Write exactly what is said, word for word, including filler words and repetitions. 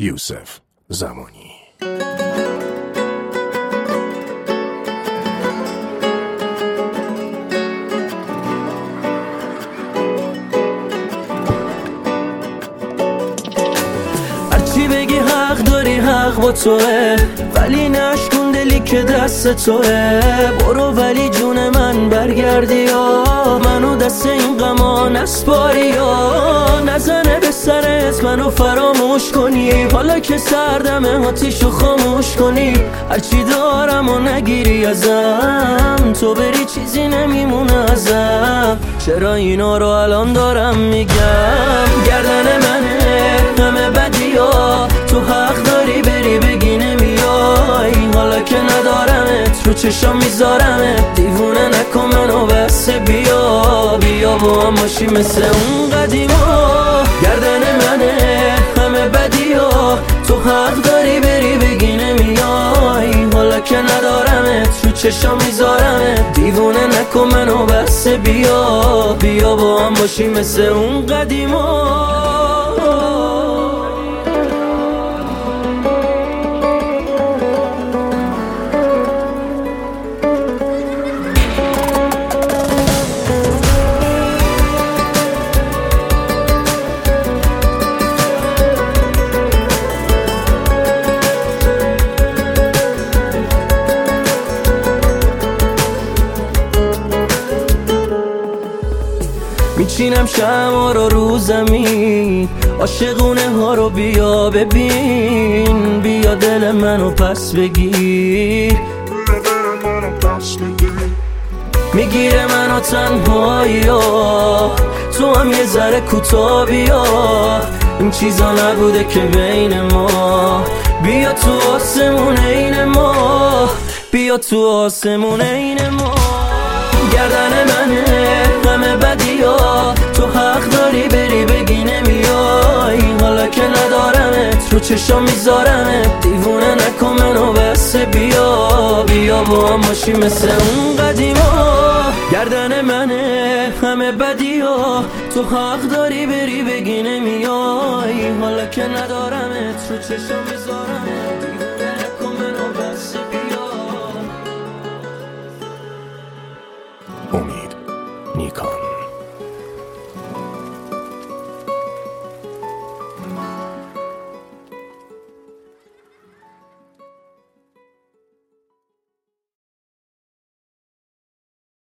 یوسف زمانی. هرچی بگی حق داری، حق با توه، ولی نشکن دلی که دست توه. برو ولی جون من برگردی یا منو دست این غما نسپاری یا نزنه به سرت منو فراموش کنی. حالا که سردمه آتیشو خاموش کنی. هرچی دارم و نگیری ازم، تو بری چیزی نمیمونه ازم. چرا اینا رو الان دارم میگم؟ گردن منه همه بدی ها، تو حق داری بری بگی نمیای. حالا که ندارمت رو چشام میذارمت، دیوونه نکن منو بس. بیا بیا با هم باشی مثل اون قدیما. گردن منه همه بدی ها، تو حق داری بری بگی نمیای. حالا که ندارمت رو چشام میذارمت، دیوونه نکن منو بس. بیا بیا با هم باشی مثل اون قدیما. میچینم شمع رو رو زمین، عاشقونه ها رو بیا ببین. بیا دل منو پس بگیر، میگیره منو تنهایی ها، تو هم یه ذره کوتاه بیا. این چیزا نبوده که بین ما، بیا تو آسمون این ما، بیا تو آسمون این ما. گردن منه همه بدی ها، تو حق داری بری بگی نمیای. حالا که ندارمت رو چشام میذارمت، دیوونه نکن منو بس. بیا بیا با هم باشی مثل اون قدیما. گردن منه همه بدی ها، تو حق داری بری بگی نمیای. حالا که ندارمت رو چشام میذارمت، دیوونه نکن منو بس. بیا امید نیکان.